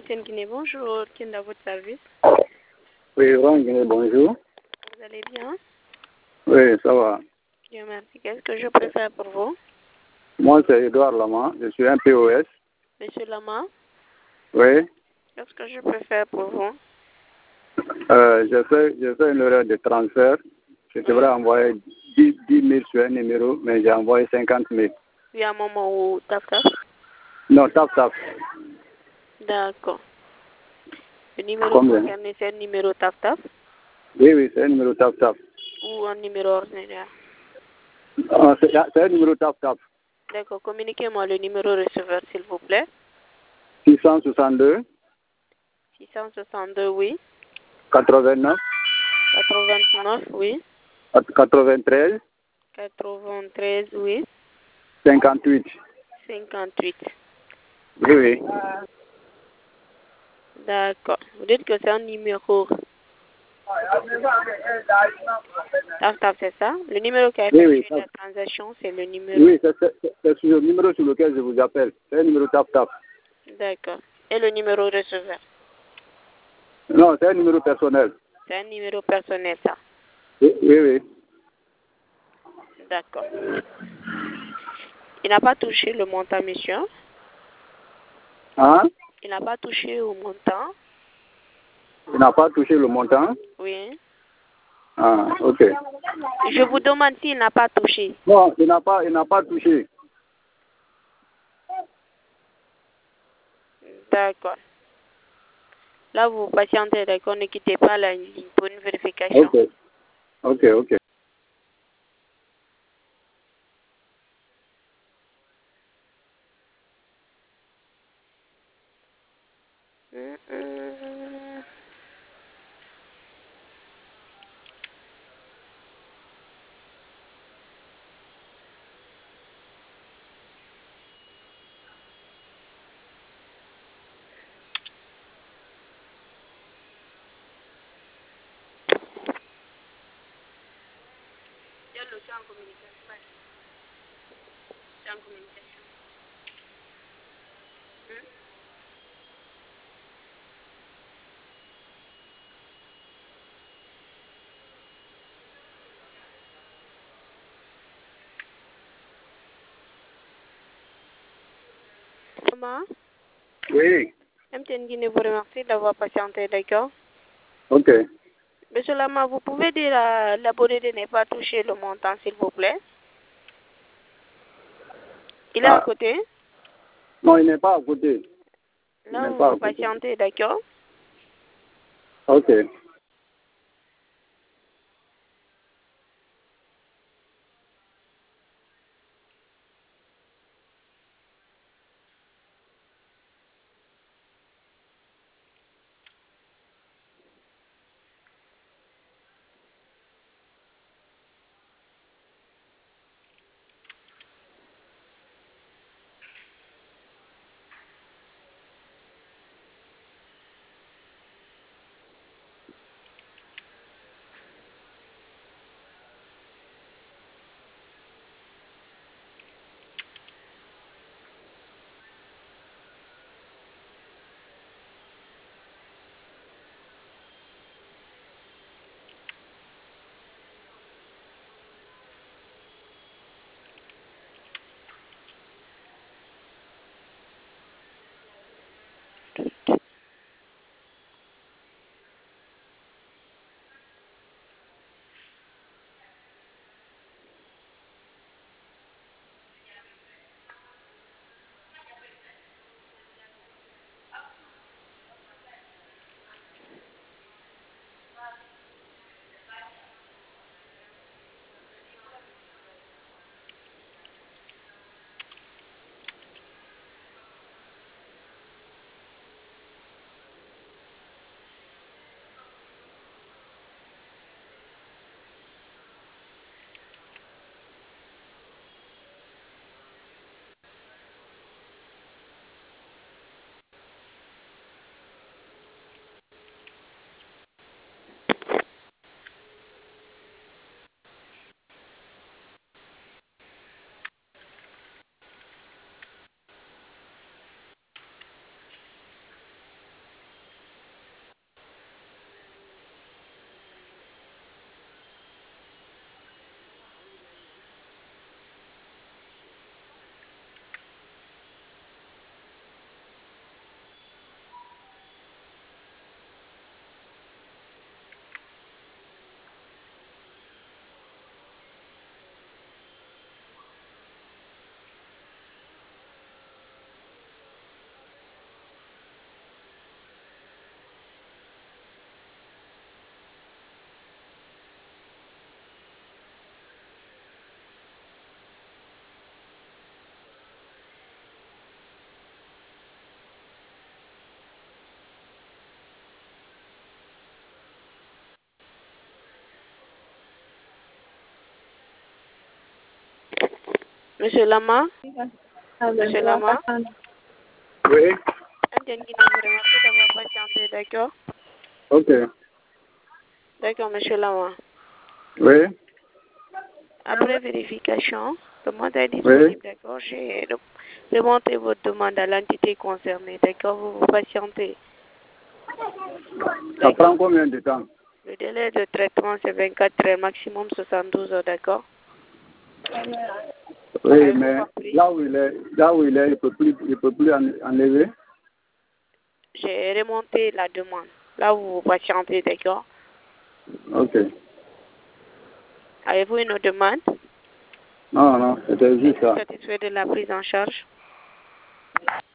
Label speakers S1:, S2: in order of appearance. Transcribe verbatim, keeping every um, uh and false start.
S1: M T N Guinée, bonjour. Qui est à votre service?
S2: Oui, Ron Guinée, bonjour.
S1: Vous allez bien?
S2: Oui, ça va.
S1: Dieu merci. Qu'est-ce que je peux faire pour vous?
S2: Moi, c'est Edouard Lama. Je suis un P O S.
S1: Monsieur Lama,
S2: Oui.
S1: qu'est-ce que je peux faire pour vous?
S2: Euh, j'ai fait, j'ai fait une erreur de transfert. Je devrais
S1: Hum,
S2: envoyer dix mille sur un numéro, mais j'ai envoyé cinquante mille.
S1: Il y a un moment où taf taf.
S2: Non, tap, tap.
S1: D'accord. Le numéro
S2: Combien?
S1: concerné, c'est un numéro taf taf
S2: Oui, oui, c'est un numéro tap, tap.
S1: ou un numéro ordinaire?
S2: Ah, c'est c'est un numéro tap, tap.
S1: D'accord. Communiquez-moi le numéro receveur, s'il vous plaît.
S2: six cent soixante-deux,
S1: six cent soixante-deux, oui.
S2: quatre-vingt-neuf,
S1: quatre-vingt-neuf, oui.
S2: quatre-vingt-treize,
S1: quatre-vingt-treize, oui.
S2: cinquante-huit.
S1: cinquante-huit.
S2: Oui, oui.
S1: D'accord. Vous dites que c'est un numéro taf taf, c'est ça? Le numéro qui a
S2: Oui, oui,
S1: effectué
S2: tap.
S1: la transaction, c'est le numéro.
S2: Oui, c'est c'est- c'est- c'est sur le numéro sur lequel je vous appelle. C'est un numéro tap, tap.
S1: D'accord. Et le numéro receveur?
S2: Non, c'est un numéro personnel.
S1: C'est un numéro personnel, ça.
S2: Oui, oui, oui.
S1: D'accord. Il n'a pas touché le montant, monsieur.
S2: Hein?
S1: Il n'a pas touché au montant.
S2: Il n'a pas touché le montant?
S1: Oui.
S2: Ah, ok.
S1: Je vous demande s'il n'a pas touché.
S2: Non, il n'a pas, il n'a pas touché.
S1: D'accord. Là, vous patientez, d'accord? Ne quittez pas la ligne pour une vérification.
S2: Ok, ok, ok.
S1: Hum, hum. Diallo, tu es en communication. Ouais. Tu es en communication. Hum? Maman,
S2: Oui,
S1: M T N Guinée vous remercie d'avoir patienté, d'accord?
S2: ok.
S1: Monsieur Lama, vous pouvez dire à l'abonné de ne pas toucher le montant, s'il vous plaît? Il est à
S2: Ah,
S1: côté?
S2: non, il n'est pas à côté. Il
S1: Là,
S2: n'est
S1: vous
S2: pas à
S1: vous
S2: côté.
S1: patientez, d'accord?
S2: Ok.
S1: Monsieur Lama? Monsieur Lama?
S2: Oui.
S1: Indienne Guinée, vous remercie d'avoir patienté, d'accord?
S2: Ok.
S1: D'accord, monsieur Lama.
S2: Oui.
S1: Après vérification, le mandat est disponible, d'accord? J'ai remonté votre demande à l'entité concernée, d'accord? Vous vous patientez.
S2: Ça prend combien de temps?
S1: Le délai de traitement, c'est vingt-quatre heures, maximum soixante-douze heures, d'accord?
S2: Oui, mais là où il est, là où il est, il ne peut plus, il peut plus en- enlever.
S1: J'ai remonté la demande. Là où vous patientez, d'accord?
S2: Ok.
S1: Avez-vous une autre demande?
S2: Non, non, c'était juste ça.
S1: Satisfait de la prise en charge?